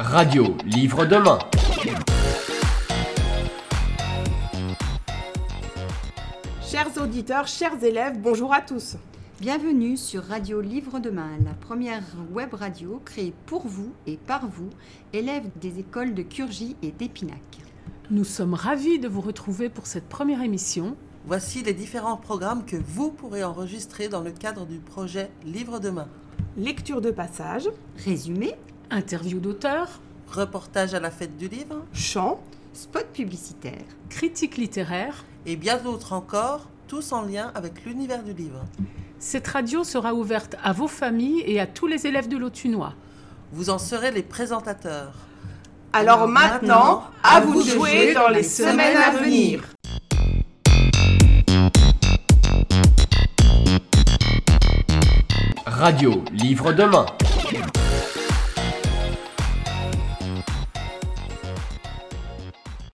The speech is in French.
Radio Livre Demain. Chers auditeurs, chers élèves, bonjour à tous. Bienvenue sur Radio Livre Demain, la première web radio créée pour vous et par vous, élèves des écoles de Curgy et d'Épinac. Nous sommes ravis de vous retrouver pour cette première émission. Voici les différents programmes que vous pourrez enregistrer dans le cadre du projet Livre Demain. Lecture de passage, Résumé, Interview d'auteurs, Reportage à la fête du livre, chant, spot publicitaire, critique littéraire. et bien d'autres encore, tous en lien avec l'univers du livre. Cette radio sera ouverte à vos familles et à tous les élèves de l'Autunois. Vous en serez les présentateurs. Alors maintenant, à vous de jouer dans les semaines à venir. Radio Livre Demain.